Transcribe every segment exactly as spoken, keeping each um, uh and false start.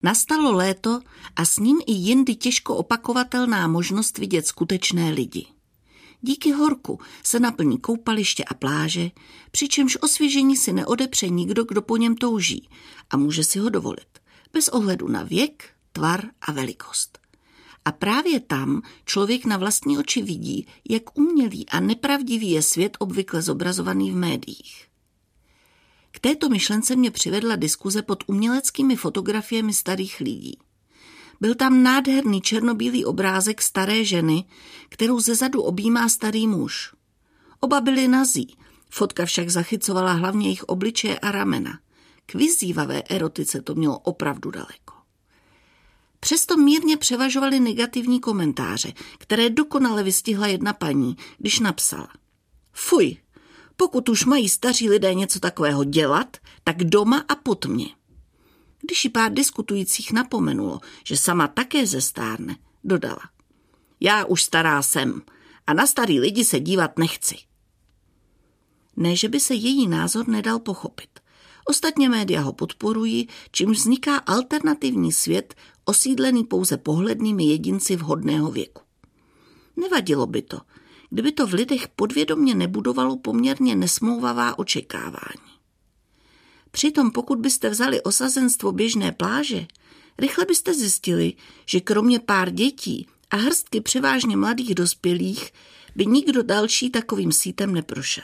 Nastalo léto a s ním i jindy těžko opakovatelná možnost vidět skutečné lidi. Díky horku se naplní koupaliště a pláže, přičemž osvěžení si neodepře nikdo, kdo po něm touží a může si ho dovolit, bez ohledu na věk, tvar a velikost. A právě tam člověk na vlastní oči vidí, jak umělý a nepravdivý je svět obvykle zobrazovaný v médiích. K této myšlence mě přivedla diskuze pod uměleckými fotografiemi starých lidí. Byl tam nádherný černobílý obrázek staré ženy, kterou zezadu objímá starý muž. Oba byli nazí, fotka však zachycovala hlavně jejich obličeje a ramena. K vyzývavé erotice to mělo opravdu daleko. Přesto mírně převažovaly negativní komentáře, které dokonale vystihla jedna paní, když napsala: Fuj, pokud už mají staří lidé něco takového dělat, tak doma a pod mě. Když ji pár diskutujících napomenulo, že sama také zestárne, dodala: Já už stará jsem a na starý lidi se dívat nechci. Ne, že by se její názor nedal pochopit. Ostatně média ho podporují, čímž vzniká alternativní svět osídlený pouze pohlednými jedinci vhodného věku. Nevadilo by to, kdyby to v lidech podvědomě nebudovalo poměrně nesmouvavá očekávání. Přitom pokud byste vzali osazenstvo běžné pláže, rychle byste zjistili, že kromě pár dětí a hrstky převážně mladých dospělých by nikdo další takovým sítem neprošel.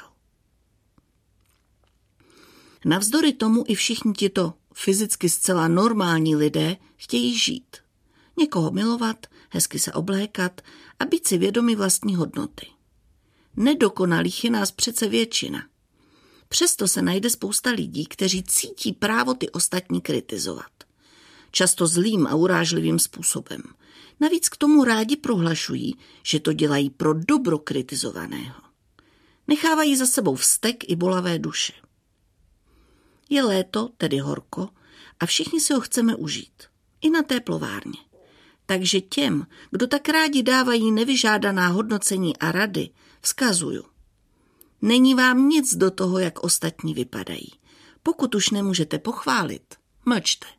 Navzdory tomu i všichni tito fyzicky zcela normální lidé chtějí žít. Někoho milovat, hezky se oblékat a být si vědomi vlastní hodnoty. Nedokonalých je nás přece většina. Přesto se najde spousta lidí, kteří cítí právo ty ostatní kritizovat. Často zlým a urážlivým způsobem. Navíc k tomu rádi prohlašují, že to dělají pro dobro kritizovaného. Nechávají za sebou vztek i bolavé duše. Je léto, tedy horko, a všichni si ho chceme užít. I na té plovárně. Takže těm, kdo tak rádi dávají nevyžádaná hodnocení a rady, vzkazuju: Není vám nic do toho, jak ostatní vypadají. Pokud už nemůžete pochválit, mlčte.